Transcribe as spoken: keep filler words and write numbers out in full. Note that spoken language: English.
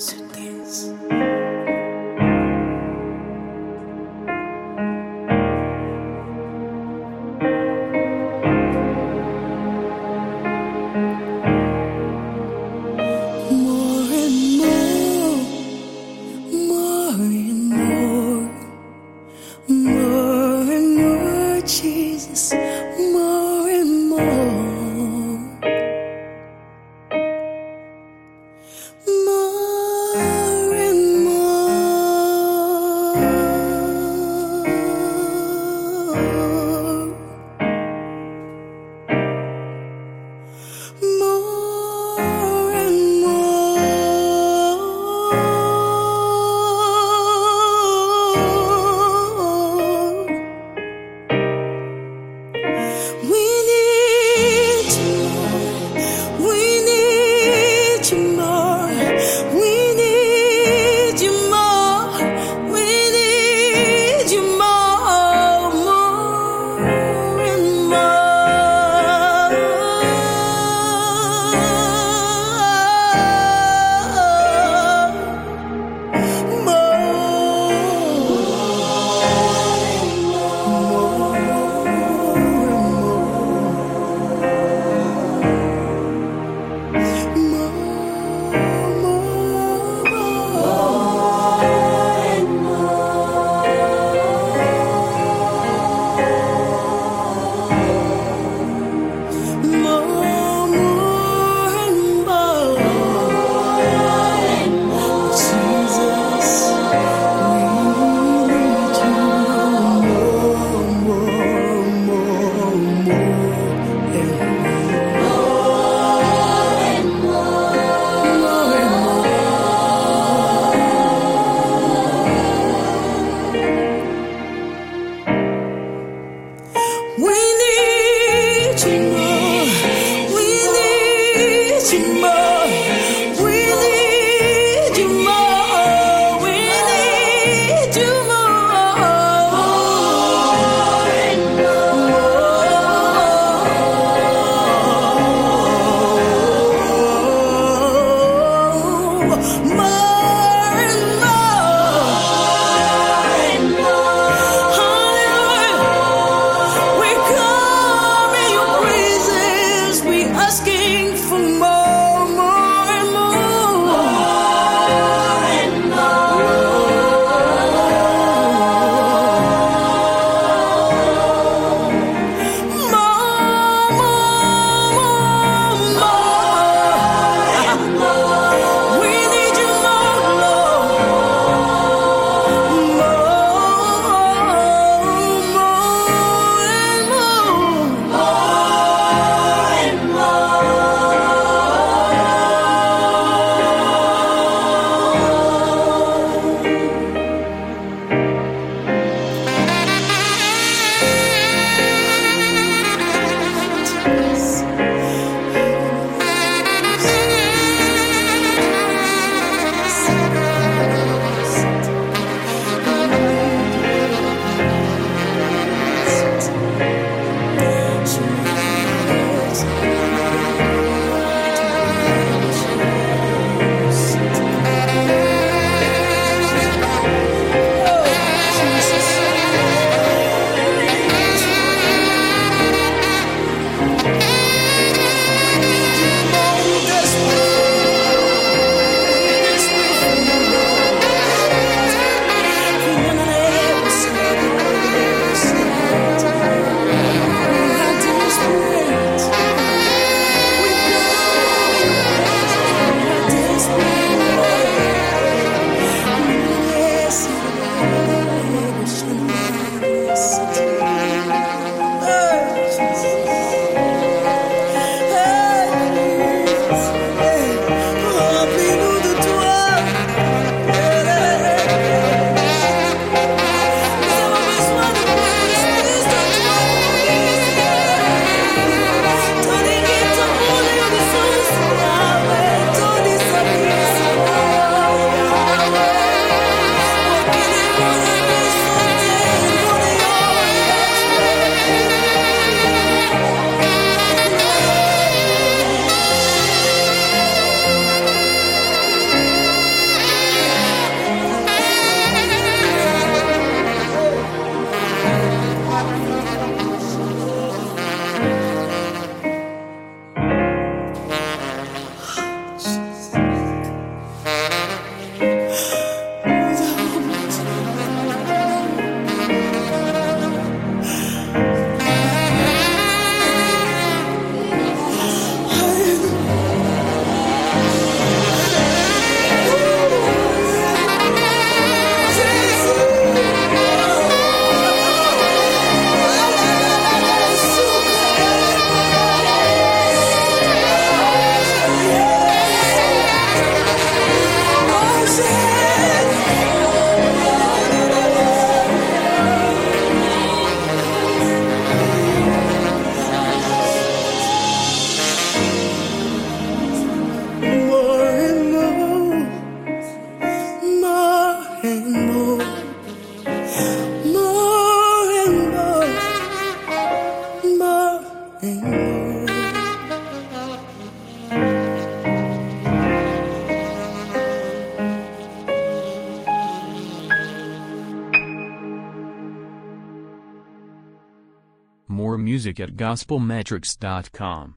suitcase. More and more, more and more, more and more, Jesus, more and more. More and more, more and more. We need you more. We need you more. We need you more. We need you more, more and we need you more. We need you more. We need you more. We need you more. More and more. Hallelujah. We come in your praises. We asking for more, more and more. More, more, more. We need you more. More music at gospel metrics dot com.